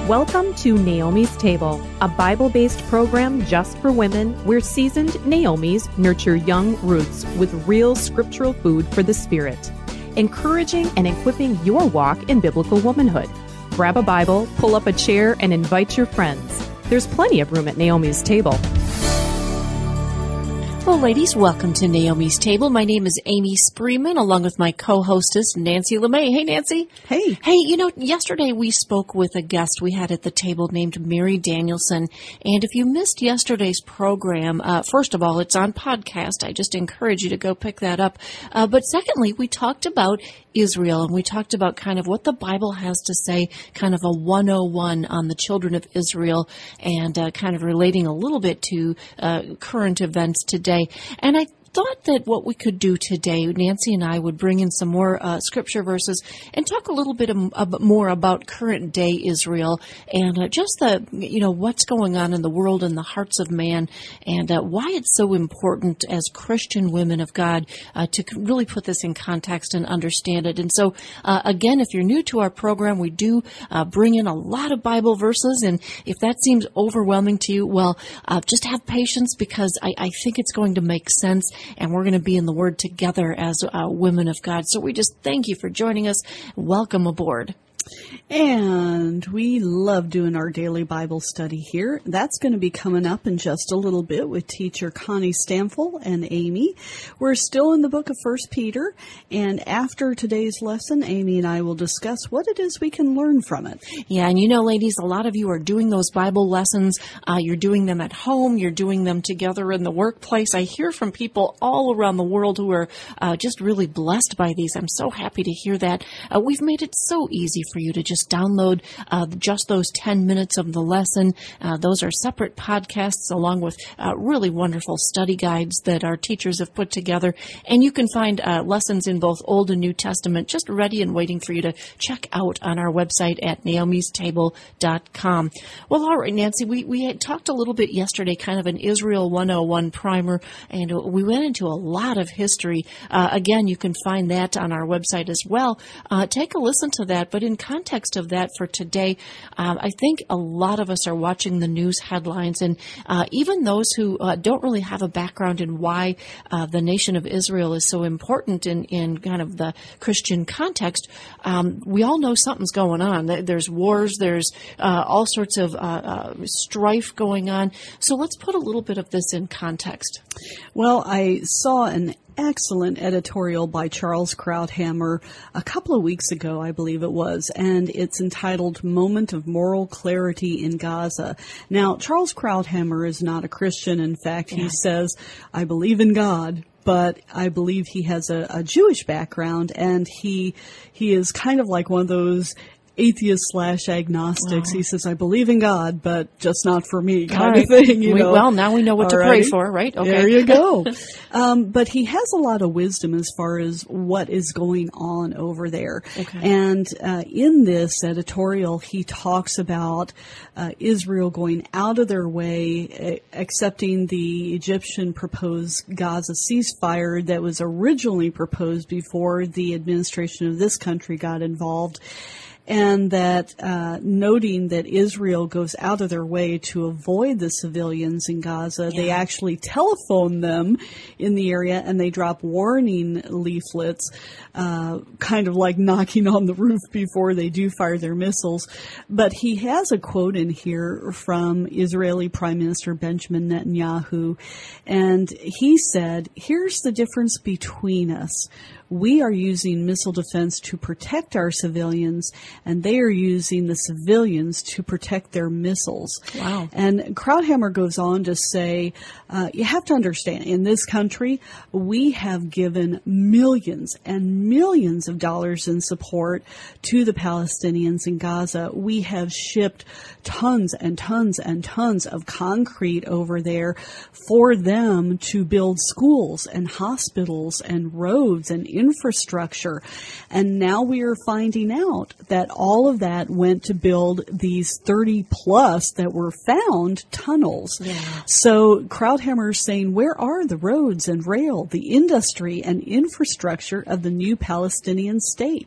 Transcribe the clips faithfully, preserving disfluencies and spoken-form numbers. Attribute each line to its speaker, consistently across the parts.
Speaker 1: Welcome to Naomi's Table, a Bible-based program just for women where seasoned Naomis nurture young Ruths with real scriptural food for the spirit, encouraging and equipping your walk in biblical womanhood. Grab a Bible, pull up a chair, and invite your friends. There's plenty of room at Naomi's Table.
Speaker 2: Well, ladies, welcome to Naomi's Table. My name is Amy Spreeman, along with my co-hostess, Nancy LeMay. Hey, Nancy.
Speaker 3: Hey.
Speaker 2: Hey, you know, yesterday we spoke with a guest we had at the table named Mary Danielson. And if you missed yesterday's program, uh, first of all, it's on podcast. I just encourage you to go pick that up. Uh, but secondly, we talked about Israel, and we talked about kind of what the Bible has to say, kind of a one oh one on the children of Israel, and uh, kind of relating a little bit to uh, current events today. And I thought that what we could do today, Nancy and I would bring in some more uh, scripture verses and talk a little bit of, of more about current day Israel and uh, just the, you know, what's going on in the world and the hearts of man, and uh, why it's so important as Christian women of God uh, to really put this in context and understand it. And so, uh, again, if you're new to our program, we do uh, bring in a lot of Bible verses, and if that seems overwhelming to you, well, uh, just have patience, because I, I think it's going to make sense. And we're going to be in the Word together as uh, women of God. So we just thank you for joining us. Welcome aboard.
Speaker 3: And we love doing our daily Bible study here. That's going to be coming up in just a little bit with teacher Connie Stamfel and Amy. We're still in the book of First Peter, and after today's lesson, Amy and I will discuss what it is we can learn from it.
Speaker 2: Yeah, and you know, ladies, a lot of you are doing those Bible lessons. Uh, you're doing them at home. You're doing them together in the workplace. I hear from people all around the world who are uh, just really blessed by these. I'm so happy to hear that. Uh, we've made it so easy for you to just download uh, just those ten minutes of the lesson. Uh, those are separate podcasts along with uh, really wonderful study guides that our teachers have put together. And you can find uh, lessons in both Old and New Testament just ready and waiting for you to check out on our website at naomis table dot com. Well, all right, Nancy, we, we had talked a little bit yesterday, kind of an Israel one oh one primer, and we went into a lot of history. Uh, again, you can find that on our website as well. Uh, take a listen to that, but in context of that for today, um, I think a lot of us are watching the news headlines, and uh, even those who uh, don't really have a background in why uh, the nation of Israel is so important in, in kind of the Christian context, um, we all know something's going on. There's wars, there's uh, all sorts of uh, uh, strife going on. So let's put a little bit of this in context.
Speaker 3: Well, I saw an excellent editorial by Charles Krauthammer a couple of weeks ago, I believe it was, and it's entitled Moment of Moral Clarity in Gaza. Now, Charles Krauthammer is not a Christian. In fact, he yeah. says, I believe in God, but I believe he has a, a Jewish background, and he he is kind of like one of those atheist slash agnostics. Wow. He says, I believe in God, but just not for me, kind
Speaker 2: right.
Speaker 3: of thing. You
Speaker 2: we,
Speaker 3: know?
Speaker 2: Well, now we know what
Speaker 3: All
Speaker 2: to
Speaker 3: right.
Speaker 2: pray for, right? Okay.
Speaker 3: There you go. um, but he has a lot of wisdom as far as what is going on over there.
Speaker 2: Okay.
Speaker 3: And uh, in this editorial, he talks about uh, Israel going out of their way, uh, accepting the Egyptian proposed Gaza ceasefire that was originally proposed before the administration of this country got involved. And that uh, noting that Israel goes out of their way to avoid the civilians in Gaza, yeah. they actually telephone them in the area, and they drop warning leaflets, uh, kind of like knocking on the roof before they do fire their missiles. But he has a quote in here from Israeli Prime Minister Benjamin Netanyahu, and he said, here's the difference between us. We are using missile defense to protect our civilians, and they are using the civilians to protect their missiles.
Speaker 2: Wow.
Speaker 3: And Krauthammer goes on to say, uh, you have to understand, in this country, we have given millions and millions of dollars in support to the Palestinians in Gaza. We have shipped tons and tons and tons of concrete over there for them to build schools and hospitals and roads and infrastructure. And now we are finding out that all of that went to build these thirty plus that were found tunnels.
Speaker 2: Yeah.
Speaker 3: So Krauthammer is saying, where are the roads and rail, the industry and infrastructure of the new Palestinian state?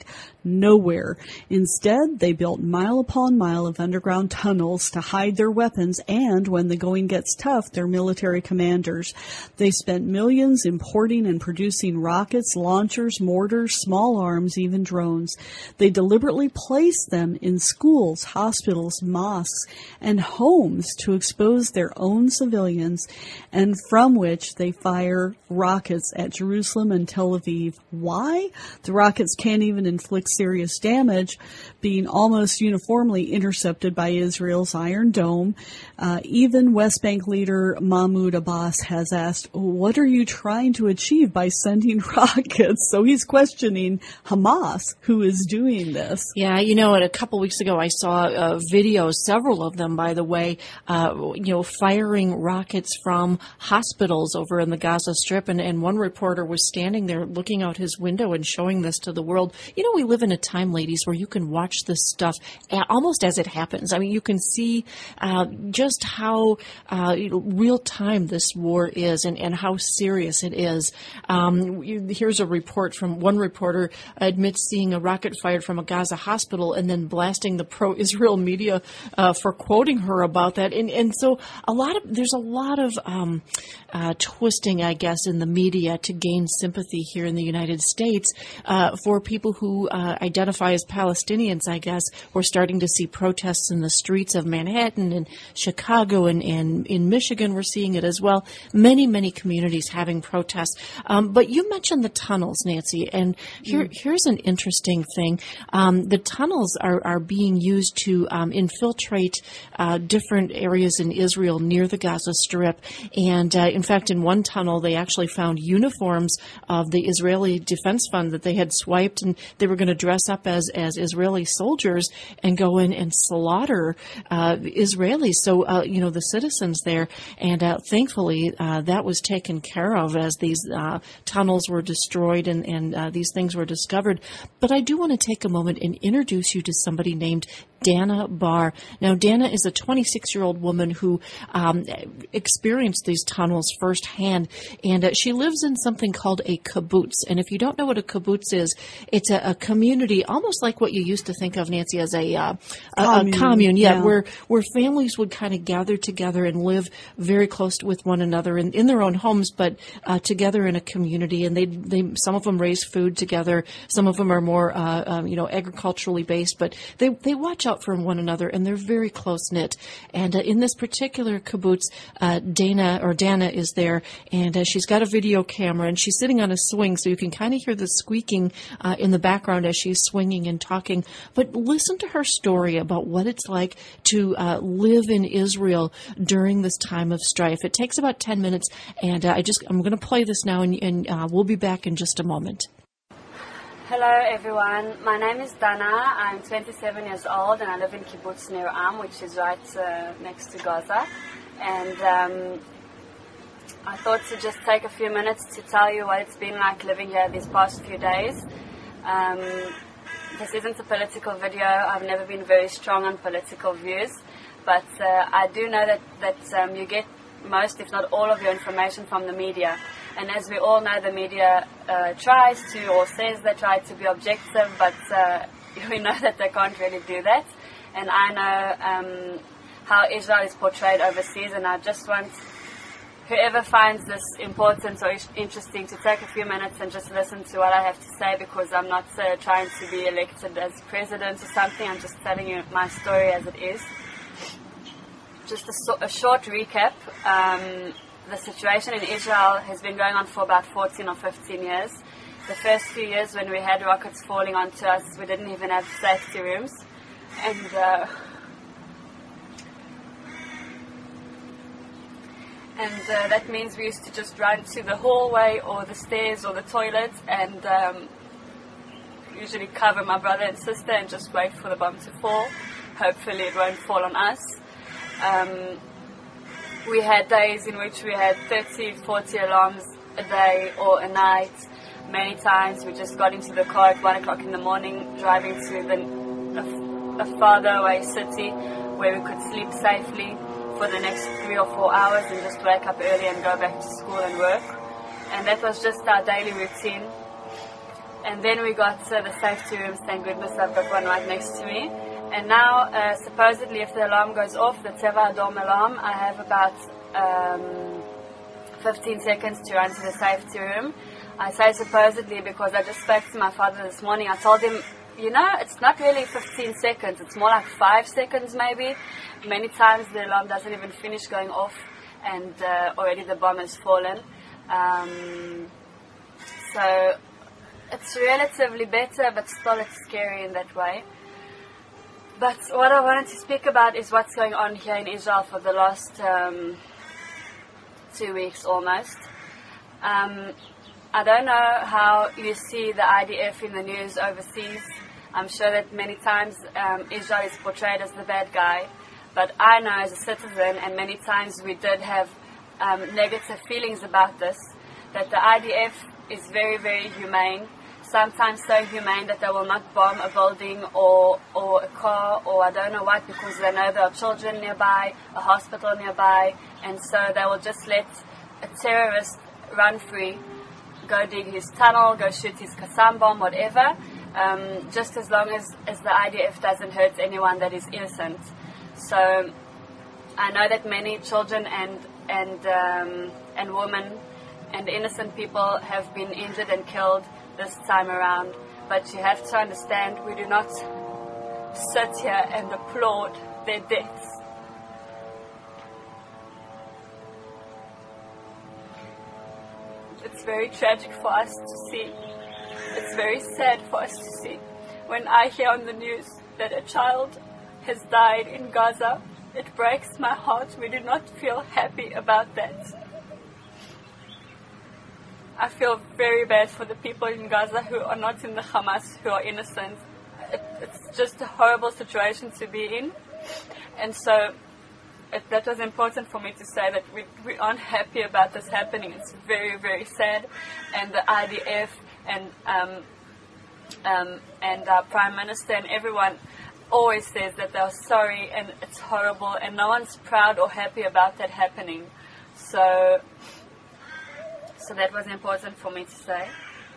Speaker 3: Nowhere. Instead, they built mile upon mile of underground tunnels to hide their weapons and, when the going gets tough, their military commanders. They spent millions importing and producing rockets, launchers, mortars, small arms, even drones. They deliberately placed them in schools, hospitals, mosques, and homes to expose their own civilians, and from which they fire rockets at Jerusalem and Tel Aviv. Why? The rockets can't even inflict serious damage, being almost uniformly intercepted by Israel's Iron Dome. Uh, even West Bank leader Mahmoud Abbas has asked, what are you trying to achieve by sending rockets? So he's questioning Hamas, who is doing this.
Speaker 2: Yeah, you know, a couple weeks ago I saw uh, videos, several of them, by the way, uh, you know, firing rockets from hospitals over in the Gaza Strip, and, and one reporter was standing there looking out his window and showing this to the world. You know, we live in a time, ladies, where you can watch this stuff almost as it happens. I mean, you can see uh, just how uh, real time this war is, and, and how serious it is. Um, here's a report from one reporter admits seeing a rocket fired from a Gaza hospital and then blasting the pro-Israel media uh, for quoting her about that. And, and so a lot of there's a lot of um, uh, twisting, I guess, in the media to gain sympathy here in the United States uh, for people who uh, identify as Palestinians. I guess we're starting to see protests in the streets of Manhattan and Chicago, and, and in Michigan we're seeing it as well. Many, many communities having protests. Um, but you mentioned the tunnels, Nancy, and here, mm. here's an interesting thing. Um, the tunnels are, are being used to um, infiltrate uh, different areas in Israel near the Gaza Strip. And uh, in fact, in one tunnel, they actually found uniforms of the Israeli Defense Fund that they had swiped, and they were going to dress up as, as Israeli soldiers and go in and slaughter uh, Israelis. So, uh, you know, the citizens there. And uh, thankfully, uh, that was taken care of as these uh, tunnels were destroyed and, and uh, these things were discovered. But I do want to take a moment and introduce you to somebody named Dana Barr. Now, Dana is a twenty-six-year-old woman who um, experienced these tunnels firsthand, and uh, she lives in something called a kibbutz. And if you don't know what a kibbutz is, it's a, a community, almost like what you used to think of, Nancy, as a, uh, a, commune. a commune, yeah, yeah, where where families would kind of gather together and live very close with one another in, in their own homes, but uh, together in a community. And they, they, some of them raise food together. Some of them are more, uh, um, you know, agriculturally based, but they they watch out for one another, and they're very close knit. And uh, in this particular kibbutz, uh, Dana or Dana is there, and uh, she's got a video camera, and she's sitting on a swing, so you can kind of hear the squeaking uh, in the background as she's swinging and talking. But listen to her story about what it's like to uh, live in Israel during this time of strife. It takes about ten minutes, and uh, I just I'm going to play this now, and, and uh, we'll be back in just a moment.
Speaker 4: Hello everyone, my name is Dana. I'm twenty-seven years old and I live in Kibbutz Nir Am, which is right uh, next to Gaza. And um, I thought to just take a few minutes to tell you what it's been like living here these past few days. Um, this isn't a political video. I've never been very strong on political views, but uh, I do know that, that um, you get most, if not all, of your information from the media. And as we all know, the media uh, tries to, or says they try to be objective, but uh, we know that they can't really do that. And I know um, how Israel is portrayed overseas, and I just want whoever finds this important or interesting to take a few minutes and just listen to what I have to say, because I'm not uh, trying to be elected as president or something. I'm just telling you my story as it is. Just a, so, a short recap. Um, The situation in Israel has been going on for about fourteen or fifteen years. The first few years when we had rockets falling onto us, we didn't even have safety rooms. And uh, and uh, that means we used to just run to the hallway or the stairs or the toilet and um, usually cover my brother and sister and just wait for the bomb to fall. Hopefully it won't fall on us. Um, We had days in which we had thirty, forty alarms a day or a night. Many times we just got into the car at one o'clock in the morning, driving to the, a, a farther away city where we could sleep safely for the next three or four hours and just wake up early and go back to school and work. And that was just our daily routine. and then we got uh, the safety rooms. Thank goodness I've got one right next to me. And now, uh, supposedly, if the alarm goes off, the Teva Adom alarm, I have about um, fifteen seconds to run to the safety room. I say supposedly because I just spoke to my father this morning. I told him, you know, it's not really fifteen seconds. It's more like five seconds maybe. Many times the alarm doesn't even finish going off, and uh, already the bomb has fallen. Um, so it's relatively better, but still it's scary in that way. But what I wanted to speak about is what's going on here in Israel for the last um, two weeks almost. Um, I don't know how you see the I D F in the news overseas. I'm sure that many times um, Israel is portrayed as the bad guy. But I know as a citizen, and many times we did have um, negative feelings about this, that the I D F is very, very humane. Sometimes so humane that they will not bomb a building or, or a car or I don't know what, because they know there are children nearby, a hospital nearby, and so they will just let a terrorist run free, go dig his tunnel, go shoot his Qassam bomb, whatever, um, just as long as, as the I D F doesn't hurt anyone that is innocent. So I know that many children and and um, and women and innocent people have been injured and killed this time around, but you have to understand, we do not sit here and applaud their deaths. It's very tragic for us to see. It's very sad for us to see. When I hear on the news that a child has died in Gaza, it breaks my heart. We do not feel happy about that. I feel very bad for the people in Gaza who are not in the Hamas, who are innocent. It, it's just a horrible situation to be in. And so it, that was important for me to say that we, we aren't happy about this happening. It's very, very sad. And the I D F and, um, um, and our Prime Minister and everyone always says that they're sorry and it's horrible, and no one's proud or happy about that happening. So... So that was important for me to say.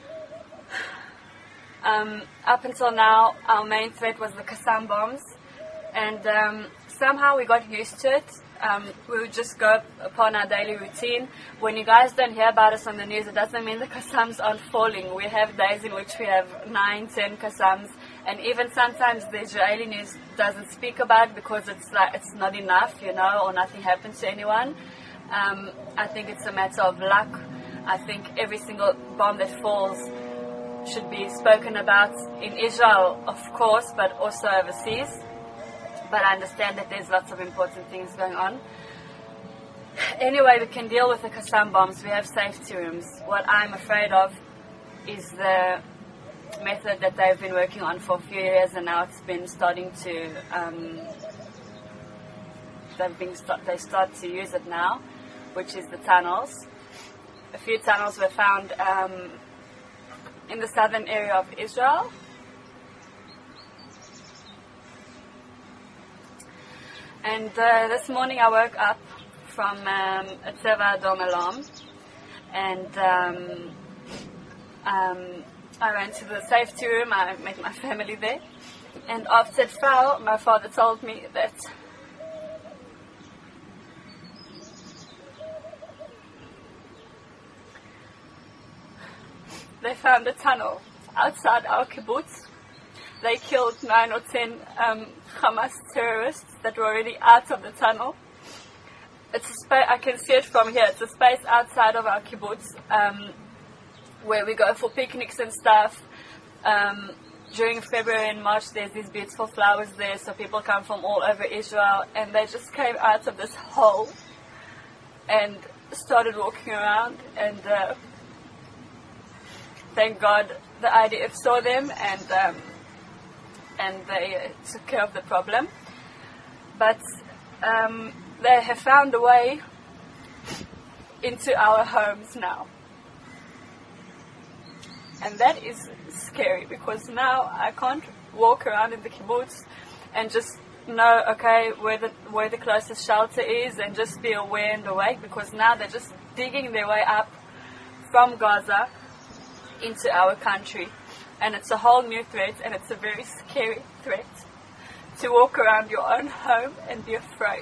Speaker 4: Um, up until now, our main threat was the Qassam bombs, and um, somehow we got used to it. Um, we would just go upon our daily routine. When you guys don't hear about us on the news, it doesn't mean the Qassams aren't falling. We have days in which we have nine, ten Qassams, and even sometimes the Israeli news doesn't speak about it because it's like it's not enough, you know, or nothing happened to anyone. Um, I think it's a matter of luck. I think every single bomb that falls should be spoken about in Israel, of course, but also overseas. But I understand that there's lots of important things going on. Anyway, we can deal with the Qassam bombs. We have safety rooms. What I'm afraid of is the method that they've been working on for a few years, and now it's been starting to, um, they've been st- they start to use it now, which is the tunnels. A few tunnels were found um, in the southern area of Israel. And uh, this morning I woke up from um, a Teva Adom alarm, and um, um, I went to the safety room. I met my family there, and after it fell, my father told me that they found a tunnel outside our kibbutz. They killed nine or ten um, Hamas terrorists that were already out of the tunnel. It's a space, I can see it from here, it's a space outside of our kibbutz um, where we go for picnics and stuff. Um, during February and March there's these beautiful flowers there, so people come from all over Israel, and they just came out of this hole and started walking around, and uh, thank God the I D F saw them, and um, and they uh, took care of the problem. But um, they have found a way into our homes now. And that is scary, because now I can't walk around in the kibbutz and just know, okay, where the where the closest shelter is, and just be aware and awake, because now they're just digging their way up from Gaza into our country. And it's a whole new threat, and it's a very scary threat to walk around your own home and be afraid.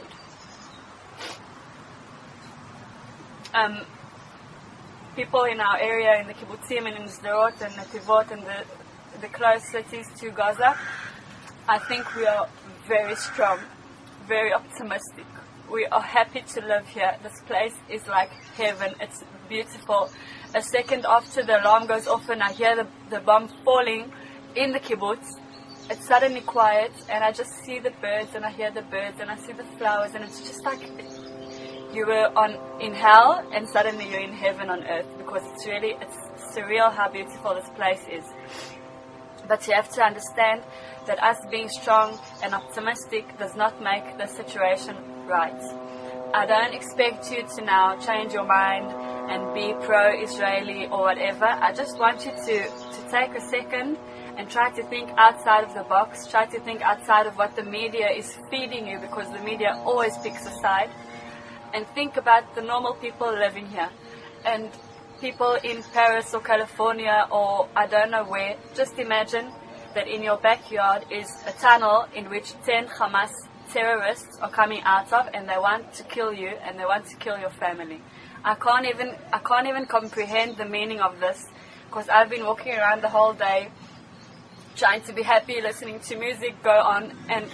Speaker 4: Um, people in our area, in the kibbutzim and in Sderot and Netivot and the, the close cities to Gaza, I think we are very strong, very optimistic. We are happy to live here. This place is like heaven. It's beautiful. A second after the alarm goes off and I hear the, the bomb falling in the kibbutz, it's suddenly quiet, and I just see the birds, and I hear the birds, and I see the flowers, and it's just like you were on in hell, and suddenly you're in heaven on earth, because it's really, it's surreal how beautiful this place is. But you have to understand that us being strong and optimistic does not make the situation right. I don't expect you to now change your mind and be pro-Israeli or whatever. I just want you to, to take a second and try to think outside of the box. Try to think outside of what the media is feeding you, because the media always picks a side. And think about the normal people living here. And people in Paris or California or I don't know where. Just imagine that in your backyard is a tunnel in which ten Hamas terrorists are coming out of, and they want to kill you and they want to kill your family. I can't even I can't even comprehend the meaning of this, because I've been walking around the whole day trying to be happy, listening to music go on, and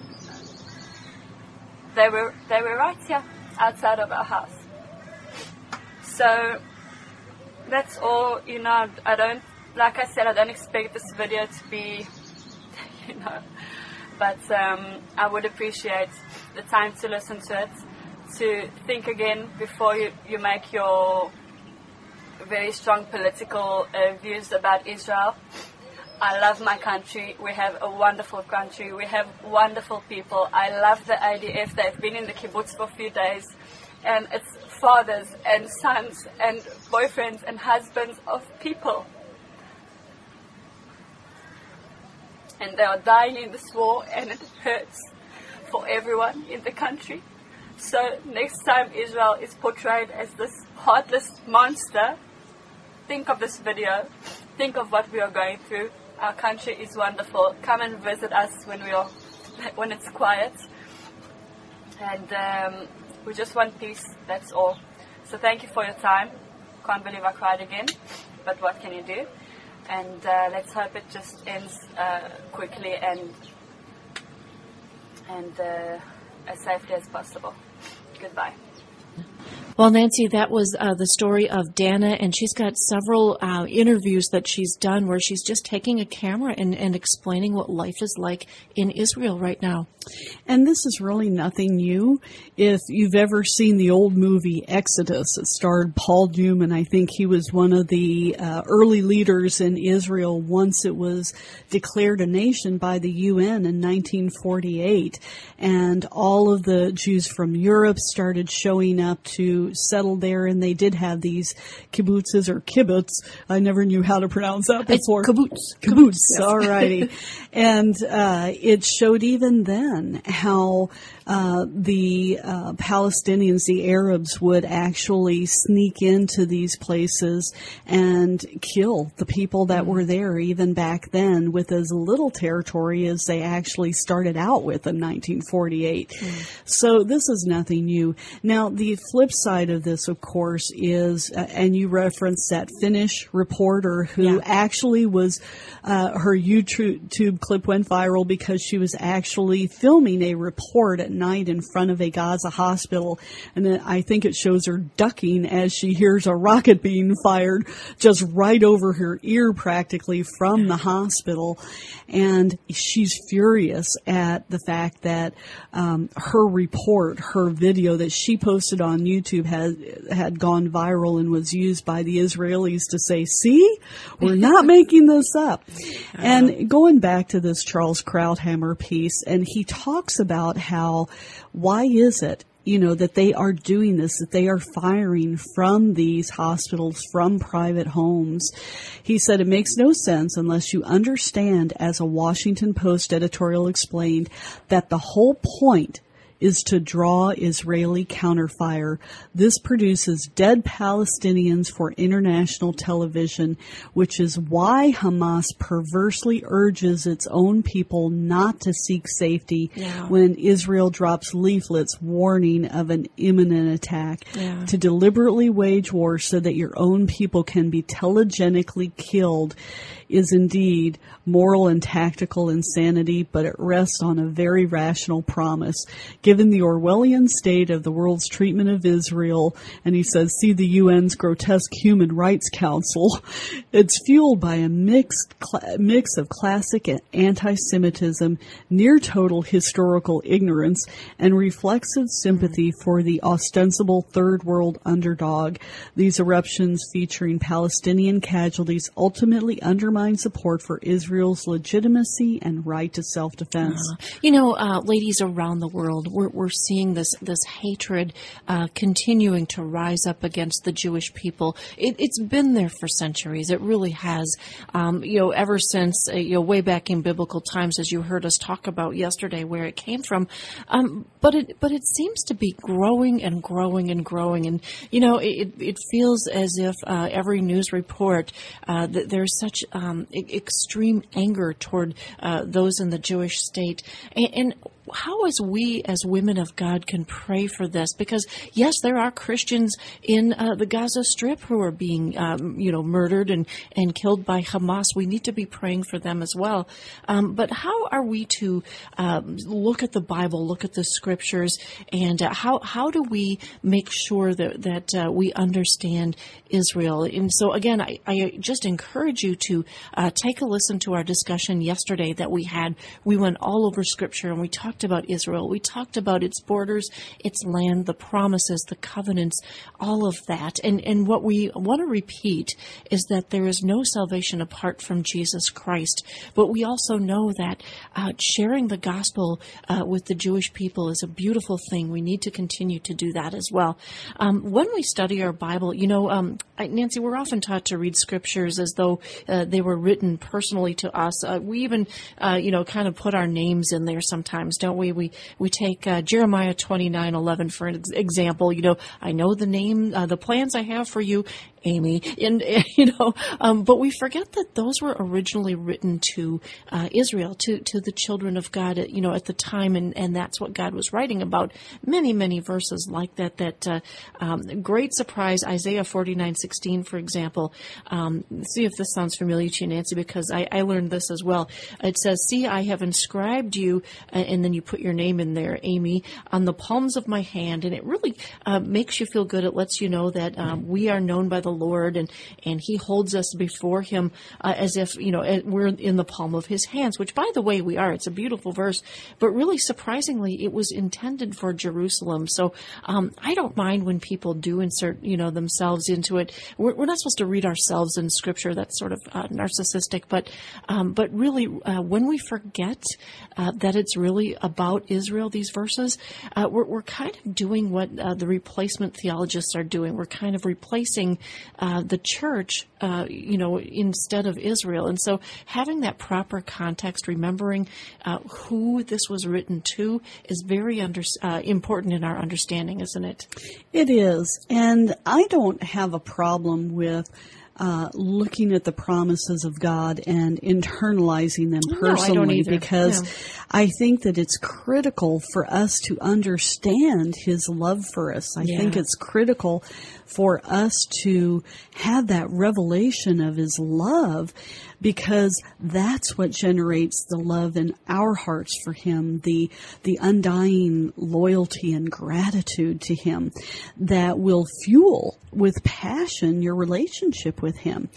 Speaker 4: they were they were right here outside of our house. So that's all, you know. I don't, like I said, I don't expect this video to be, you know, but um, I would appreciate the time to listen to it, to think again before you, you make your very strong political uh, views about Israel. I love my country. We have a wonderful country. We have wonderful people. I love the I D F. They've been in the kibbutz for a few days. And it's fathers and sons and boyfriends and husbands of people. And they are dying in this war, and it hurts for everyone in the country. So next time Israel is portrayed as this heartless monster, think of this video. Think of what we are going through. Our country is wonderful. Come and visit us when we are, when it's quiet. And um, we just want peace. That's all. So thank you for your time. Can't believe I cried again, but what can you do? And uh, let's hope it just ends uh, quickly and and uh, as safely as possible. Goodbye.
Speaker 2: Well, Nancy, that was uh, the story of Dana, and she's got several uh, interviews that she's done where she's just taking a camera and, and explaining what life is like in Israel right now.
Speaker 3: And this is really nothing new. If you've ever seen the old movie Exodus, it starred Paul Newman. I think he was one of the uh, early leaders in Israel once it was declared a nation by the U N in nineteen forty-eight. And all of the Jews from Europe started showing up to settle there, and they did have these kibbutzes or kibbutz. I never knew how to pronounce that before.
Speaker 2: It's kibbutz.
Speaker 3: Kibbutz,
Speaker 2: yes.
Speaker 3: All righty. And uh, it showed even then how uh, the uh, Palestinians, the Arabs, would actually sneak into these places and kill the people that were there even back then with as little territory as they actually started out with in nineteen forty-eight. Mm. So this is nothing new. Now, the flip side of this, of course, is, uh, and you referenced that Finnish reporter who yeah. actually was, uh, her YouTube clip went viral because she was actually filming a report at night in front of a Gaza hospital. And then I think it shows her ducking as she hears a rocket being fired just right over her ear practically from the hospital. And she's furious at the fact that um, her report, her video that she posted on YouTube had, had gone viral and was used by the Israelis to say, see, we're not making this up. Uh-huh. And going back to this Charles Krauthammer piece, and he talks about how, why is it, you know, that they are doing this, that they are firing from these hospitals, from private homes. He said it makes no sense unless you understand, as a Washington Post editorial explained, that the whole point is to draw Israeli counterfire. This produces dead Palestinians for international television, which is why Hamas perversely urges its own people not to seek safety
Speaker 2: yeah.
Speaker 3: when Israel drops leaflets warning of an imminent attack.
Speaker 2: Yeah.
Speaker 3: To deliberately wage war so that your own people can be telegenically killed is indeed moral and tactical insanity, but it rests on a very rational promise. Given the Orwellian state of the world's treatment of Israel, and he says, see the U N's grotesque Human Rights Council, it's fueled by a mixed cl- mix of classic anti-Semitism, near total historical ignorance, and reflexive sympathy for the ostensible third world underdog. These eruptions featuring Palestinian casualties ultimately undermine support for Israel's legitimacy and right to self-defense.
Speaker 2: Uh, you know, uh, ladies around the world, we're, we're seeing this this hatred uh, continuing to rise up against the Jewish people. It, it's been there for centuries. It really has. Um, you know, ever since uh, you know, way back in biblical times, as you heard us talk about yesterday, where it came from. Um, but it but it seems to be growing and growing and growing, and you know, it it feels as if uh, every news report uh, that there's such um, Um, extreme anger toward uh, those in the Jewish state. And, and how as we as women of God can pray for this, because yes, there are Christians in uh, the Gaza Strip who are being um, you know murdered and, and killed by Hamas. We need to be praying for them as well. Um, but how are we to um, look at the Bible, look at the scriptures, and uh, how how do we make sure that that uh, we understand Israel? And so again, I, I just encourage you to uh, take a listen to our discussion yesterday that we had. We went all over scripture and we talked about Israel. We talked about its borders, its land, the promises, the covenants, all of that. And and what we want to repeat is that there is no salvation apart from Jesus Christ. But we also know that uh, sharing the gospel uh, with the Jewish people is a beautiful thing. We need to continue to do that as well. Um, when we study our Bible, you know, um, Nancy, we're often taught to read scriptures as though uh, they were written personally to us. Uh, we even, uh, you know, kind of put our names in there sometimes, don't we? We we take uh, Jeremiah twenty-nine eleven for an example. You know, I know the name, uh, the plans I have for you, Amy, and, and you know, um, but we forget that those were originally written to uh, Israel, to to the children of God, you know, at the time, and, and that's what God was writing about. Many many verses like that. That uh, um, great surprise, Isaiah forty-nine sixteen, for example. Um, see if this sounds familiar to you, Nancy, because I, I learned this as well. It says, "See, I have inscribed you," uh, and then you put your name in there, Amy, on the palms of my hand, and it really uh, makes you feel good. It lets you know that um, we are known by the Lord, and, and He holds us before Him uh, as if, you know, we're in the palm of His hands, which, by the way, we are. It's a beautiful verse, but really surprisingly, it was intended for Jerusalem. So um, I don't mind when people do insert, you know, themselves into it. We're, we're not supposed to read ourselves in Scripture. That's sort of uh, narcissistic, but um, but really, uh, when we forget uh, that it's really about Israel, these verses, uh, we're, we're kind of doing what uh, the replacement theologists are doing. We're kind of replacing uh, the church, uh, you know, instead of Israel. And so having that proper context, remembering uh, who this was written to, is very under, uh, important in our understanding, isn't it?
Speaker 3: It is. And I don't have a problem with Uh, looking at the promises of God and internalizing them personally,
Speaker 2: no, I don't either.
Speaker 3: because yeah. I think that it's critical for us to understand His love for us. I
Speaker 2: yeah.
Speaker 3: think it's critical for us to have that revelation of His love, because that's what generates the love in our hearts for Him, the the undying loyalty and gratitude to Him that will fuel with passion your relationship with Him.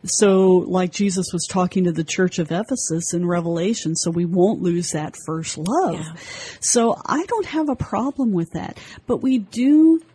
Speaker 3: So, like Jesus was talking to the church of Ephesus in Revelation, so we won't lose that first love.
Speaker 2: Yeah.
Speaker 3: So I don't have a problem with that, but we do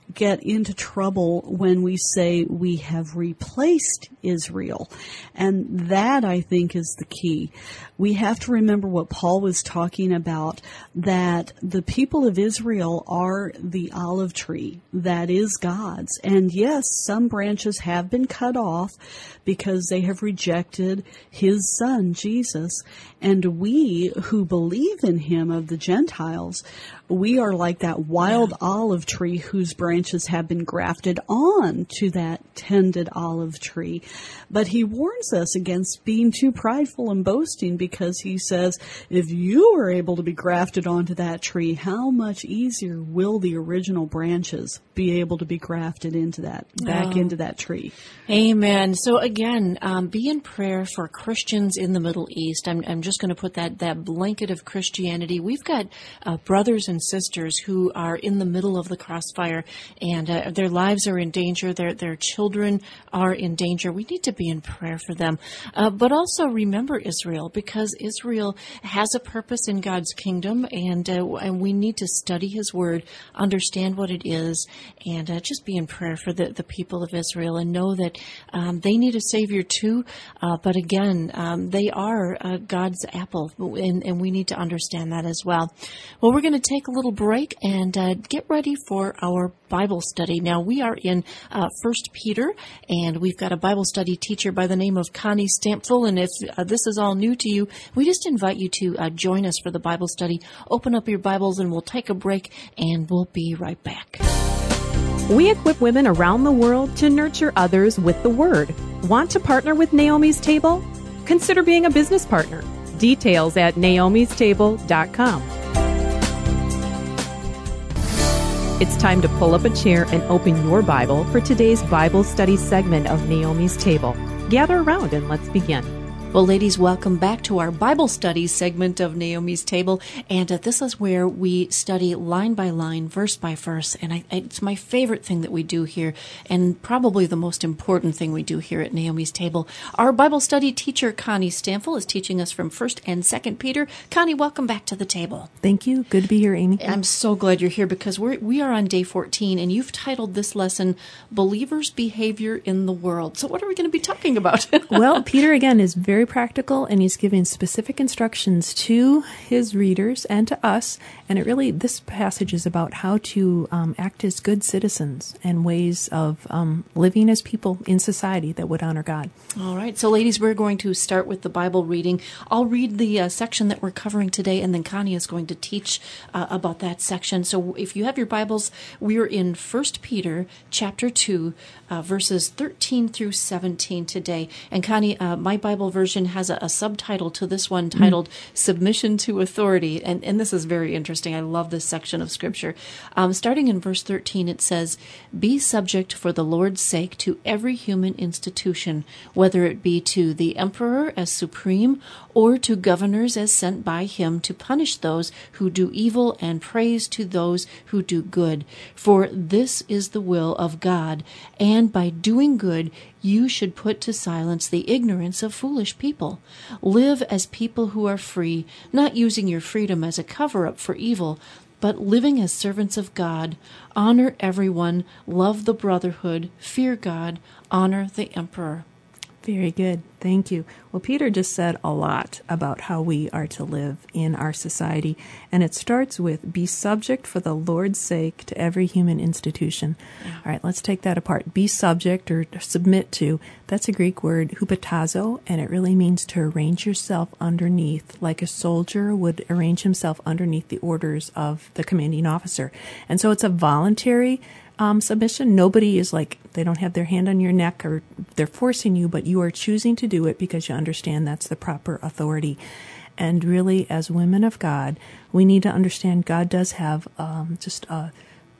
Speaker 3: get into trouble when we say we have replaced Israel. And that, I think, is the key. We have to remember what Paul was talking about, that the people of Israel are the olive tree that is God's. And yes, some branches have been cut off because they have rejected his son, Jesus. And we who believe in him of the Gentiles, we are like that wild yeah. olive tree whose branches have been grafted on to that tended olive tree. But he warns us against being too prideful and boasting, because he says, if you are able to be grafted onto that tree, how much easier will the original branches be able to be grafted into that, back oh. into that tree?
Speaker 2: Amen. So again, um, be in prayer for Christians in the Middle East. I'm, I'm just going to put that, that blanket of Christianity. We've got uh, brothers and sisters who are in the middle of the crossfire, and uh, their lives are in danger. Their their children are in danger. We need to be in prayer for them. Uh, but also remember Israel, because Israel has a purpose in God's kingdom, and, uh, and we need to study his word, understand what it is, and uh, just be in prayer for the, the people of Israel, and know that um, they need a Savior too. Uh, but again, um, they are uh, God's apple, and, and we need to understand that as well. Well, we're going to take a little break and uh, get ready for our Bible study. Now, we are in uh, First Peter, and we've got a Bible study teacher by the name of Connie Stampfel, and if uh, this is all new to you, we just invite you to uh, join us for the Bible study. Open up your Bibles, and we'll take a break, and we'll be right back.
Speaker 1: We equip women around the world to nurture others with the Word. Want to partner with Naomi's Table? Consider being a business partner. Details at naomis table dot com. It's time to pull up a chair and open your Bible for today's Bible study segment of Naomi's Table. Gather around and let's begin.
Speaker 2: Well, ladies, welcome back to our Bible study segment of Naomi's Table. And uh, this is where we study line by line, verse by verse. And I, I, it's my favorite thing that we do here, and probably the most important thing we do here at Naomi's Table. Our Bible study teacher, Connie Stampfel, is teaching us from First and Second Peter. Connie, welcome back to the table.
Speaker 5: Thank you. Good to be here, Amy.
Speaker 2: I'm so glad you're here, because we're, we are on day fourteen, and you've titled this lesson, Believers' Behavior in the World. So what are we going to be talking about?
Speaker 5: Well, Peter, again, is very practical, and he's giving specific instructions to his readers and to us. And it really, this passage is about how to um, act as good citizens and ways of um, living as people in society that would honor God.
Speaker 2: All right. So, ladies, we're going to start with the Bible reading. I'll read the uh, section that we're covering today, and then Connie is going to teach uh, about that section. So if you have your Bibles, we're in First Peter chapter two, uh, verses thirteen through seventeen today. And Connie, uh, my Bible version has a, a subtitle to this one titled mm. Submission to Authority. And, and this is very interesting. I love this section of Scripture. Um, starting in verse thirteen, it says, "Be subject for the Lord's sake to every human institution, whether it be to the emperor as supreme, or to governors as sent by him to punish those who do evil and praise to those who do good. For this is the will of God, and by doing good you should put to silence the ignorance of foolish people. Live as people who are free, not using your freedom as a cover-up for evil, but living as servants of God. Honor everyone, love the brotherhood, fear God, honor the emperor."
Speaker 5: Very good. Thank you. Well, Peter just said a lot about how we are to live in our society, and it starts with be subject for the Lord's sake to every human institution. Yeah. All right, let's take that apart. Be subject or submit to, that's a Greek word, hupotazo, and it really means to arrange yourself underneath, like a soldier would arrange himself underneath the orders of the commanding officer. And so it's a voluntary Um, submission. Nobody is like, they don't have their hand on your neck or they're forcing you, but you are choosing to do it because you understand that's the proper authority. And really, as women of God, we need to understand God does have um, just a,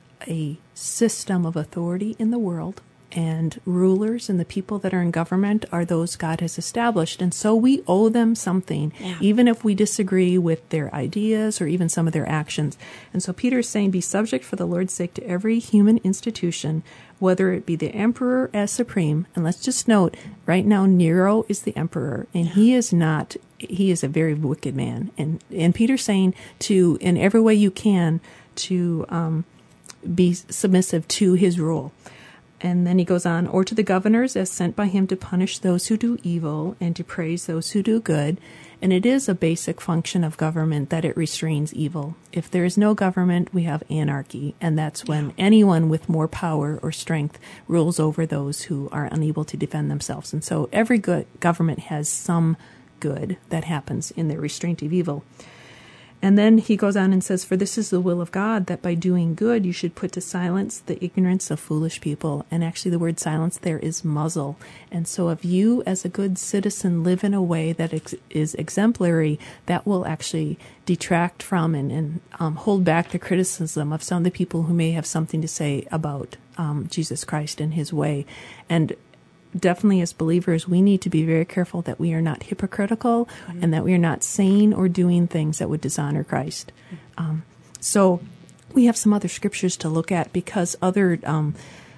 Speaker 5: a system of authority in the world, and rulers and the people that are in government are those God has established. And so we owe them something, yeah. even if we disagree with their ideas or even some of their actions. And so Peter is saying, be subject for the Lord's sake to every human institution, whether it be the emperor as supreme. And let's just note, right now Nero is the emperor, and he is not, he is a very wicked man. And, and Peter's saying to, in every way you can, to, um, be submissive to his rule. And then he goes on, or to the governors as sent by him to punish those who do evil and to praise those who do good. And it is a basic function of government that it restrains evil. If there is no government, we have anarchy. And that's when anyone with more power or strength rules over those who are unable to defend themselves. And so every good government has some good that happens in their restraint of evil. And then he goes on and says, for this is the will of God, that by doing good you should put to silence the ignorance of foolish people. And actually the word silence there is muzzle. And so if you as a good citizen live in a way that ex- is exemplary, that will actually detract from and, and um, hold back the criticism of some of the people who may have something to say about um, Jesus Christ and his way. And definitely as believers, we need to be very careful that we are not hypocritical mm-hmm. and that we are not saying or doing things that would dishonor Christ. Mm-hmm. Um, so we have some other scriptures to look at because other um,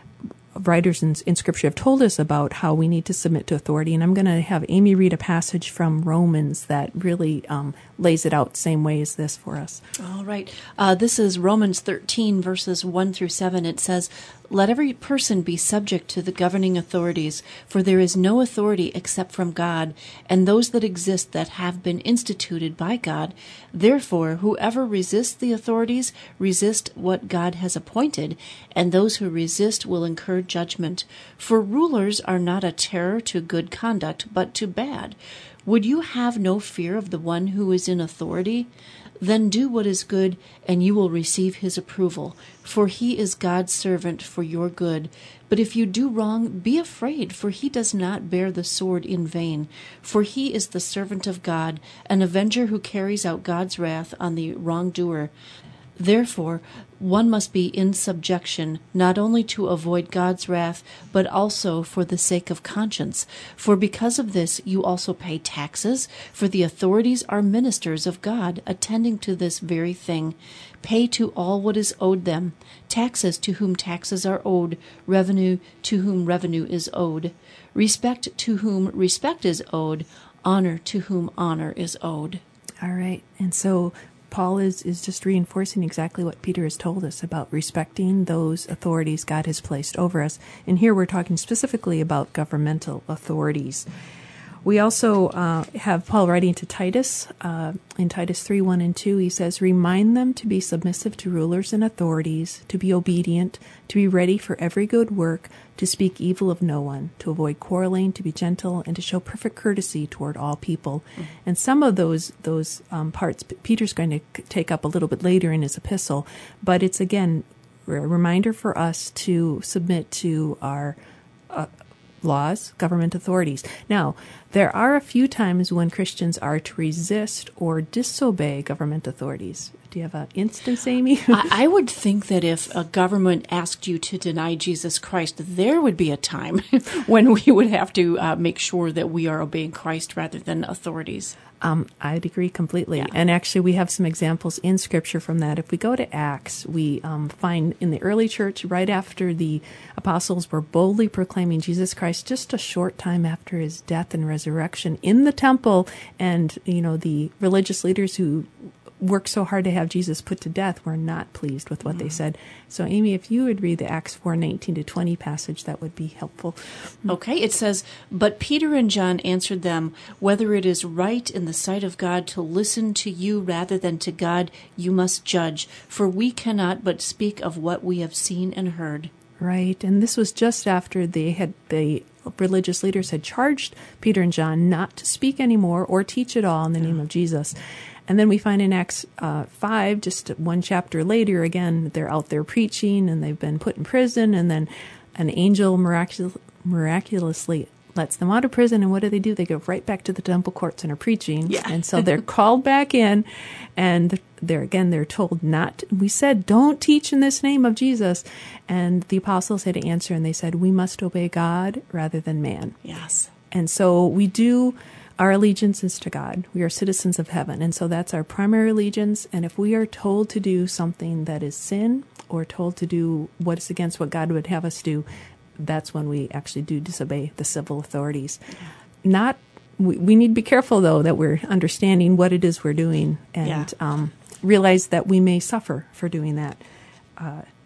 Speaker 5: writers in, in Scripture have told us about how we need to submit to authority. And I'm going to have Amy read a passage from Romans that really um, lays it out the same way as this for us.
Speaker 2: All right. Uh, this is Romans thirteen, verses one through seven. It says, let every person be subject to the governing authorities, for there is no authority except from God, and those that exist that have been instituted by God. Therefore, whoever resists the authorities resist what God has appointed, and those who resist will incur judgment. For rulers are not a terror to good conduct, but to bad. Would you have no fear of the one who is in authority? Then do what is good, and you will receive his approval, for he is God's servant for your good. But if you do wrong, be afraid, for he does not bear the sword in vain. For he is the servant of God, an avenger who carries out God's wrath on the wrongdoer. Therefore, one must be in subjection, not only to avoid God's wrath, but also for the sake of conscience. For because of this you also pay taxes, for the authorities are ministers of God, attending to this very thing. Pay to all what is owed them, taxes to whom taxes are owed, revenue to whom revenue is owed, respect to whom respect is owed, honor to whom honor is owed.
Speaker 5: All right, and so Paul is, is just reinforcing exactly what Peter has told us about respecting those authorities God has placed over us. And here we're talking specifically about governmental authorities. We also uh, have Paul writing to Titus. Uh, in Titus three, one and two, he says, remind them to be submissive to rulers and authorities, to be obedient, to be ready for every good work, to speak evil of no one, to avoid quarreling, to be gentle, and to show perfect courtesy toward all people. Mm-hmm. And some of those those um, parts Peter's going to take up a little bit later in his epistle, but it's, again, a reminder for us to submit to our uh, laws, government authorities. Now, there are a few times when Christians are to resist or disobey government authorities. Do you have an instance, Amy?
Speaker 2: I, I would think that if a government asked you to deny Jesus Christ, there would be a time when we would have to uh, make sure that we are obeying Christ rather than authorities.
Speaker 5: Um, I'd agree completely.
Speaker 2: Yeah.
Speaker 5: And actually, we have some examples in Scripture from that. If we go to Acts, we um, find in the early church, right after the apostles were boldly proclaiming Jesus Christ, just a short time after his death and resurrection in the temple, and, you know, the religious leaders who worked so hard to have Jesus put to death were not pleased with what mm-hmm. they said. So, Amy, if you would read the Acts four nineteen to twenty passage, that would be helpful.
Speaker 2: Okay, it says, but Peter and John answered them, whether it is right in the sight of God to listen to you rather than to God, you must judge, for we cannot but speak of what we have seen and heard.
Speaker 5: Right, and this was just after they had the religious leaders had charged Peter and John not to speak anymore or teach at all in the name of Jesus. And then we find in Acts uh, five, just one chapter later, again, they're out there preaching and they've been put in prison, and then an angel miraculous, miraculously lets them out of prison. And what do they do? They go right back to the temple courts and are preaching.
Speaker 2: Yeah.
Speaker 5: And so they're called back in, and they're, again, they're told not, we said, don't teach in this name of Jesus. And the apostles had to answer, and they said, we must obey God rather than man.
Speaker 2: Yes.
Speaker 5: And so we do... Our allegiance is to God. We are citizens of heaven. And so that's our primary allegiance. And if we are told to do something that is sin, or told to do what is against what God would have us do, that's when we actually do disobey the civil authorities. Not, we, we need to be careful, though, that we're understanding what it is we're doing, and yeah. um, realize that we may suffer for doing that. Uh,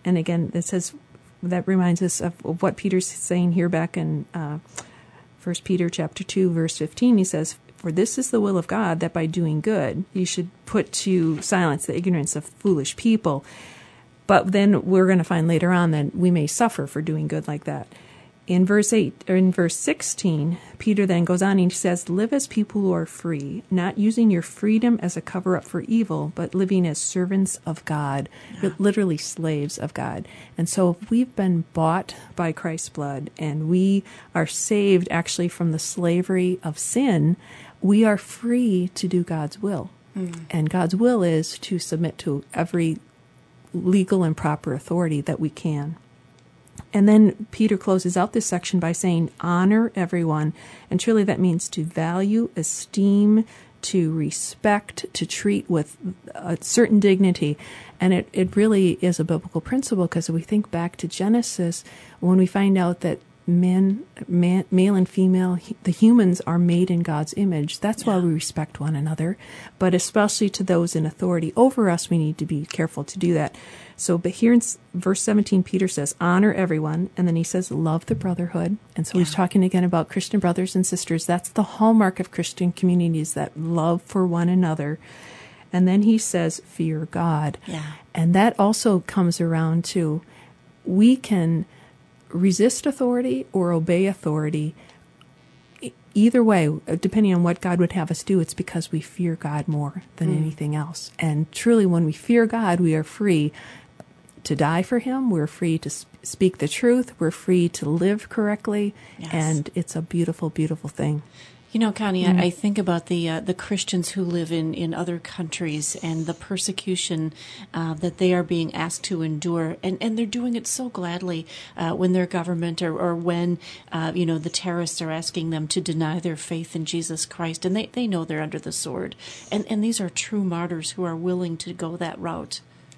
Speaker 5: And again, it says, that reminds us of, of what Peter's saying here back in uh, First Peter chapter two, verse fifteen. He says, "For this is the will of God, that by doing good you should put to silence the ignorance of foolish people." But then we're going to find later on that we may suffer for doing good like that. In verse eight, or in verse sixteen, Peter then goes on and he says, "Live as people who are free, not using your freedom as a cover-up for evil, but living as servants of God," yeah. literally slaves of God. And so if we've been bought by Christ's blood and we are saved actually from the slavery of sin, we are free to do God's will. Mm. And God's will is to submit to every legal and proper authority that we can. And then Peter closes out this section by saying, honor everyone. And truly that means to value, esteem, to respect, to treat with a certain dignity. And it, it really is a biblical principle, because if we think back to Genesis, when we find out that men, man, male and female, the humans are made in God's image, that's why we respect one another. But especially to those in authority over us, we need to be careful to do that. So, but here in verse seventeen, Peter says, honor everyone. And then he says, love the brotherhood. And so yeah. he's talking again about Christian brothers and sisters. That's the hallmark of Christian communities, that love for one another. And then he says, fear God.
Speaker 2: Yeah.
Speaker 5: And that also comes around to, we can resist authority or obey authority. Either way, depending on what God would have us do, it's because we fear God more than mm. anything else. And truly, when we fear God, we are free to die for him. We're free to sp- speak the truth. We're free to live correctly.
Speaker 2: Yes.
Speaker 5: And it's a beautiful, beautiful thing.
Speaker 2: You know, Connie,
Speaker 5: mm.
Speaker 2: I, I think about the uh, the Christians who live in, in other countries and the persecution uh, that they are being asked to endure, and, and they're doing it so gladly uh, when their government or, or when, uh, you know, the terrorists are asking them to deny their faith in Jesus Christ, and they, they know they're under the sword. And, and these are true martyrs who are willing to go that route.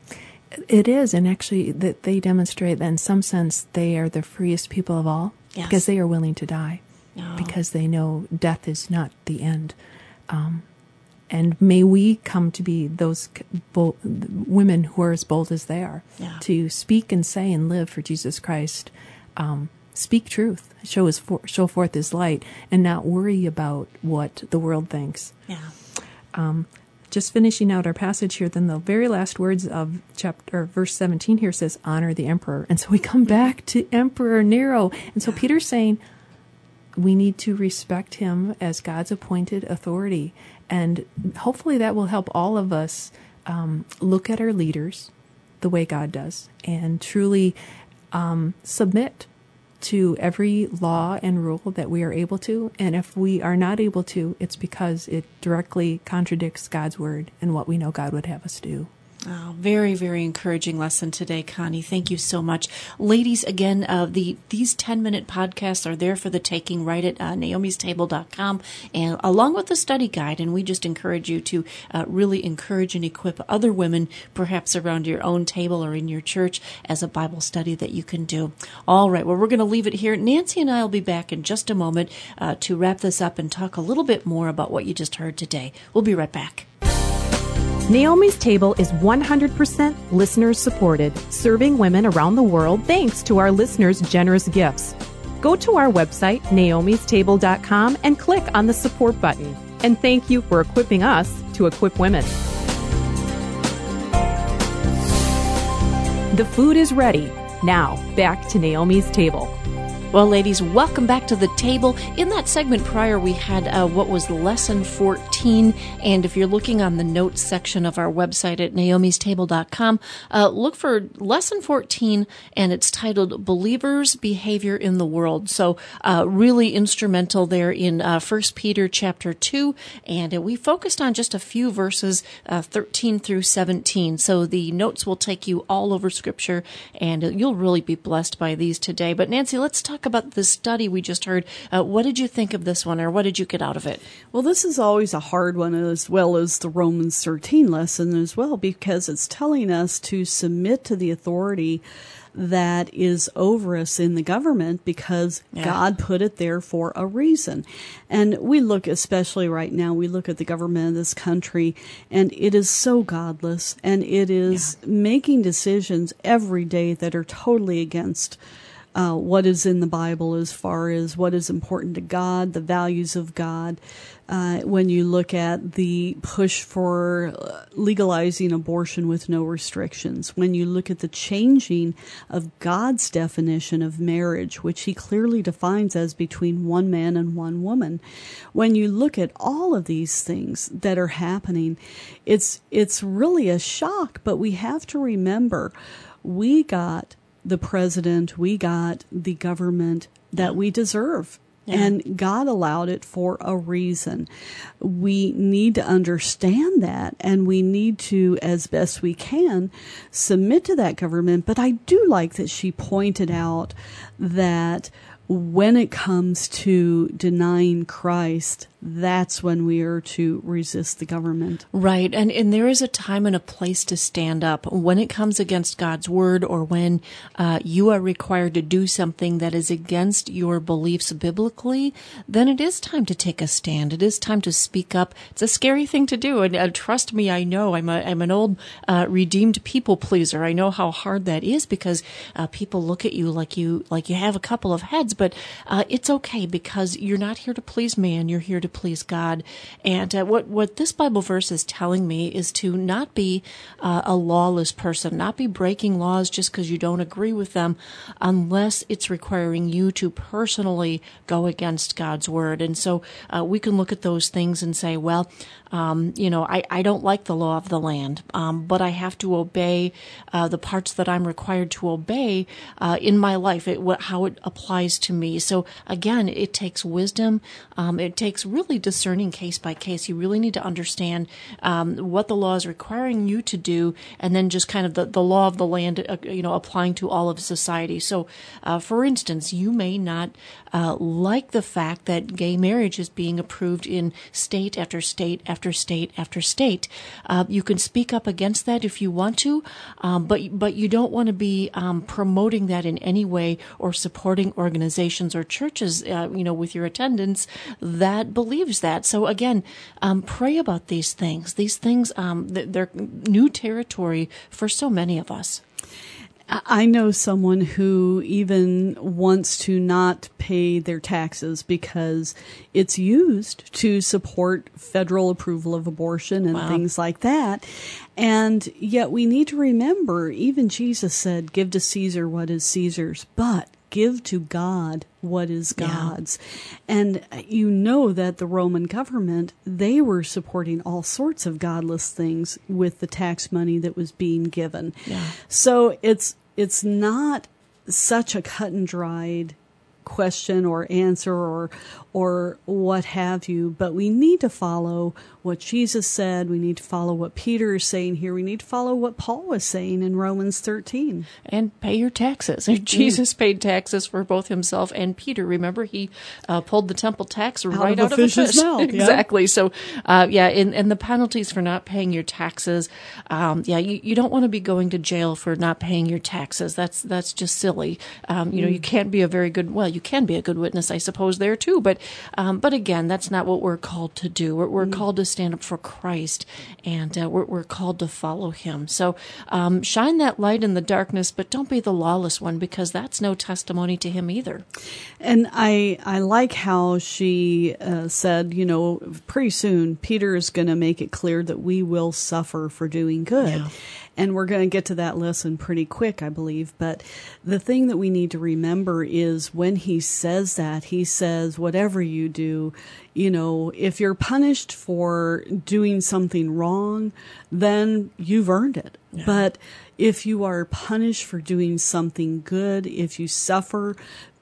Speaker 5: It is, and actually that they demonstrate that in some sense they are the freest people of all,
Speaker 2: yes.
Speaker 5: because they are willing to die.
Speaker 2: No.
Speaker 5: Because they know death is not the end. Um, and may we come to be those bold, women who are as bold as they are,
Speaker 2: yeah.
Speaker 5: to speak and say and live for Jesus Christ, um, speak truth, show his for, show forth his light, and not worry about what the world thinks.
Speaker 2: Yeah.
Speaker 5: Um, just finishing out our passage here, then the very last words of chapter or verse seventeen here says, honor the emperor. And so we come back to Emperor Nero. And so
Speaker 2: yeah.
Speaker 5: Peter's saying, we need to respect him as God's appointed authority. And hopefully that will help all of us um, look at our leaders the way God does, and truly um, submit to every law and rule that we are able to. And if we are not able to, it's because it directly contradicts God's word and what we know God would have us do.
Speaker 2: Oh, very, very encouraging lesson today, Connie. Thank you so much. Ladies, again, uh, the these ten-minute podcasts are there for the taking right at uh, naomis table dot com, and along with the study guide. And we just encourage you to uh, really encourage and equip other women, perhaps around your own table or in your church, as a Bible study that you can do. All right, well, we're going to leave it here. Nancy and I will be back in just a moment uh, to wrap this up and talk a little bit more about what you just heard today. We'll be right back.
Speaker 1: Naomi's Table is one hundred percent listeners supported, serving women around the world thanks to our listeners' generous gifts. Go to our website, naomis table dot com, and click on the support button. And thank you for equipping us to equip women. The food is ready. Now, back to Naomi's Table.
Speaker 2: Well, ladies, welcome back to the table. In that segment prior, we had uh, what was lesson fourteen. And if you're looking on the notes section of our website at naomis table dot com, uh, look for lesson fourteen, and it's titled Believers' Behavior in the World. So uh, really instrumental there in uh, First Peter chapter two. And uh, we focused on just a few verses, uh, thirteen through seventeen. So the notes will take you all over Scripture, and uh, you'll really be blessed by these today. But Nancy, let's talk about the study we just heard. Uh, what did you think of this one, or what did you get out of it?
Speaker 3: Well, this is always a hard one, as well as the Romans thirteen lesson as well, because it's telling us to submit to the authority that is over us in the government, because yeah. God put it there for a reason. And we look, especially right now, we look at the government of this country, and it is so godless, and it is yeah. making decisions every day that are totally against uh, what is in the Bible as far as what is important to God, the values of God. Uh, when you look at the push for legalizing abortion with no restrictions, when you look at the changing of God's definition of marriage, which he clearly defines as between one man and one woman, when you look at all of these things that are happening, it's it's really a shock. But we have to remember, we got the president, we got the government that we deserve. Yeah. And God allowed it for a reason. We need to understand that, and we need to, as best we can, submit to that government. But I do like that she pointed out that when it comes to denying Christ, that's when we are to resist the government.
Speaker 2: Right. And, and there is a time and a place to stand up. When it comes against God's word, or when uh, you are required to do something that is against your beliefs biblically, then it is time to take a stand. It is time to speak up. It's a scary thing to do. And uh, trust me, I know. I'm, a, I'm an old uh, redeemed people pleaser. I know how hard that is, because uh, people look at you like you like you have a couple of heads. But uh, it's okay, because you're not here to please man. You're here to please God. And uh, what, what this Bible verse is telling me is to not be uh, a lawless person, not be breaking laws just because you don't agree with them, unless it's requiring you to personally go against God's word. And so uh, we can look at those things and say, well, Um, you know, I, I don't like the law of the land, um, but I have to obey uh, the parts that I'm required to obey uh, in my life, it, what, how it applies to me. So again, it takes wisdom. Um, it takes really discerning case by case. You really need to understand um, what the law is requiring you to do, and then just kind of the, the law of the land, uh, you know, applying to all of society. So, uh, for instance, you may not uh, like the fact that gay marriage is being approved in state after state after state after state. Uh, you can speak up against that if you want to, um, but but you don't want to be um, promoting that in any way, or supporting organizations or churches, uh, you know, with your attendance that believes that. So again, um, pray about these things. These things, um, they're new territory for so many of us.
Speaker 3: I know someone who even wants to not pay their taxes because it's used to support federal approval of abortion and wow. things like that. And yet we need to remember, even Jesus said, give to Caesar what is Caesar's, but give to God what is God's. Yeah. And you know that the Roman government, they were supporting all sorts of godless things with the tax money that was being given. Yeah. So it's it's not such a cut and dried question or answer or or what have you, but we need to follow what Jesus said. We need to follow what Peter is saying here. We need to follow what Paul was saying in Romans thirteen. And
Speaker 2: pay your taxes. Jesus paid taxes for both himself and Peter. Remember, he uh, pulled the temple tax
Speaker 3: out
Speaker 2: right
Speaker 3: of
Speaker 2: out of the
Speaker 3: fish's mouth.
Speaker 2: Exactly.
Speaker 3: Yeah.
Speaker 2: So, uh, yeah, and, and the penalties for not paying your taxes, um, yeah, you, you don't want to be going to jail for not paying your taxes. That's that's just silly. Um, you know, mm. you can't be a very good, well, you can be a good witness, I suppose, there too. But um, but again, that's not what we're called to do. We're, we're mm. called to stand up for Christ, and uh, we're, we're called to follow him. So um, shine that light in the darkness, but don't be the lawless one, because that's no testimony to him either.
Speaker 3: And I I like how she uh, said, you know, pretty soon Peter is going to make it clear that we will suffer for doing good. Yeah. And we're going to get to that lesson pretty quick, I believe. But the thing that we need to remember is when he says that, he says, whatever you do, you know, if you're punished for doing something wrong, then you've earned it. Yeah. But if you are punished for doing something good, if you suffer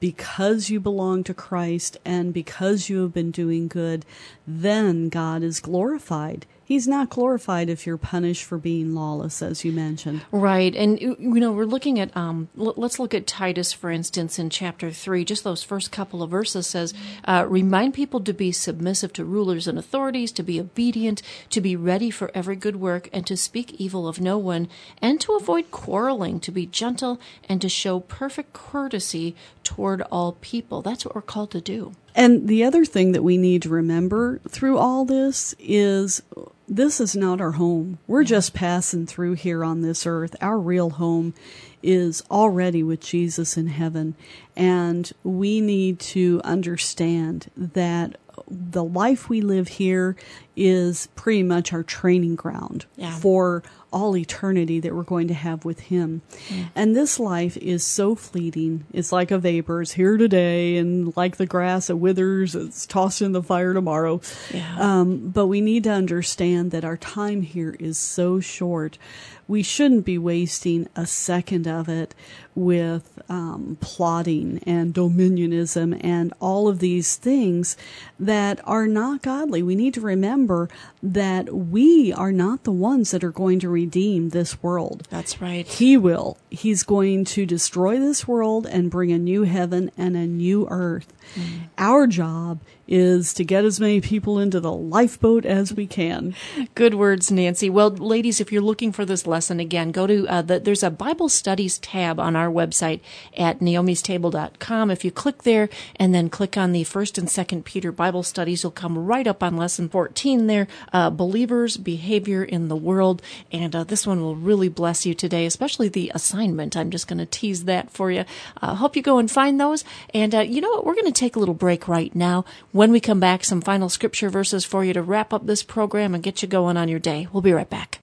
Speaker 3: because you belong to Christ and because you have been doing good, then God is glorified. He's not glorified if you're punished for being lawless, as you mentioned.
Speaker 2: Right. And, you know, we're looking at, um, l- let's look at Titus, for instance, in chapter three. Just those first couple of verses says, uh, remind people to be submissive to rulers and authorities, to be obedient, to be ready for every good work, and to speak evil of no one, and to avoid quarreling, to be gentle, and to show perfect courtesy toward all people. That's what we're called to do.
Speaker 3: And the other thing that we need to remember through all this is this is not our home. We're just passing through here on this earth. Our real home is already with Jesus in heaven. And we need to understand that the life we live here is pretty much our training ground yeah. for all eternity that we're going to have with Him. Yeah. And this life is so fleeting. It's like a vapor. It's here today, and like the grass, it withers. It's tossed in the fire tomorrow. Yeah. Um, but we need to understand that our time here is so short. We shouldn't be wasting a second of it with um, plotting and dominionism and all of these things that are not godly. We need to remember that we are not the ones that are going to redeem this world.
Speaker 2: That's right.
Speaker 3: He will. He's going to destroy this world and bring a new heaven and a new earth. Mm. Our job is to get as many people into the lifeboat as we can.
Speaker 2: Good words, Nancy. Well, ladies, if you're looking for this lesson again, go to uh, the, there's a Bible Studies tab on our website at naomis table dot com. If you click there and then click on the First and Second Peter Bible Studies, you'll come right up on lesson fourteen there, uh, believers' behavior in the world. And uh, this one will really bless you today, especially the assignment. I'm just going to tease that for you. Uh, hope you go and find those. And uh, you know what? We're going to take a little break right now. When we come back, some final scripture verses for you to wrap up this program and get you going on your day. We'll be right back.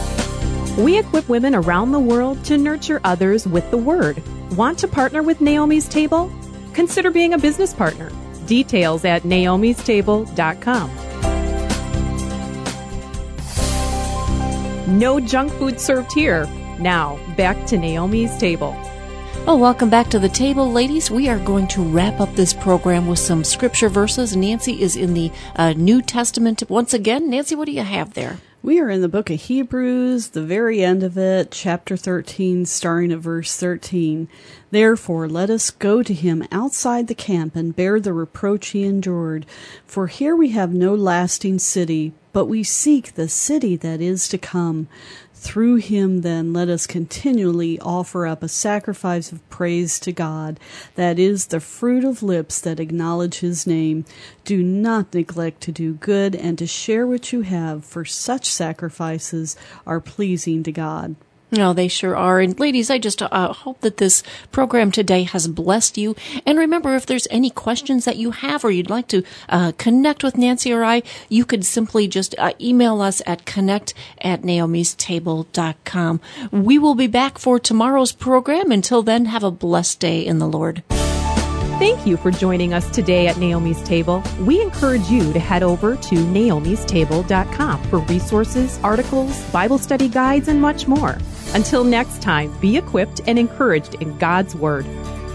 Speaker 1: We equip women around the world to nurture others with the Word. Want to partner with Naomi's Table? Consider being a business partner. Details at naomis table dot com. No junk food served here. Now, back to Naomi's Table.
Speaker 2: Well, welcome back to the table, ladies. We are going to wrap up this program with some scripture verses. Nancy is in the uh, New Testament once again. Nancy, what do you have there?
Speaker 3: We are in the book of Hebrews, the very end of it, chapter thirteen, starting at verse thirteen. Therefore, let us go to him outside the camp and bear the reproach he endured. For here we have no lasting city, but we seek the city that is to come. Through him, then, let us continually offer up a sacrifice of praise to God, that is the fruit of lips that acknowledge his name. Do not neglect to do good and to share what you have, for such sacrifices are pleasing to God.
Speaker 2: No, they sure are. And ladies, I just uh, hope that this program today has blessed you. And remember, if there's any questions that you have or you'd like to uh, connect with Nancy or I, you could simply just uh, email us at connect at naomis table dot com. We will be back for tomorrow's program. Until then, have a blessed day in the Lord.
Speaker 1: Thank you for joining us today at Naomi's Table. We encourage you to head over to naomis table dot com for resources, articles, Bible study guides, and much more. Until next time, be equipped and encouraged in God's Word.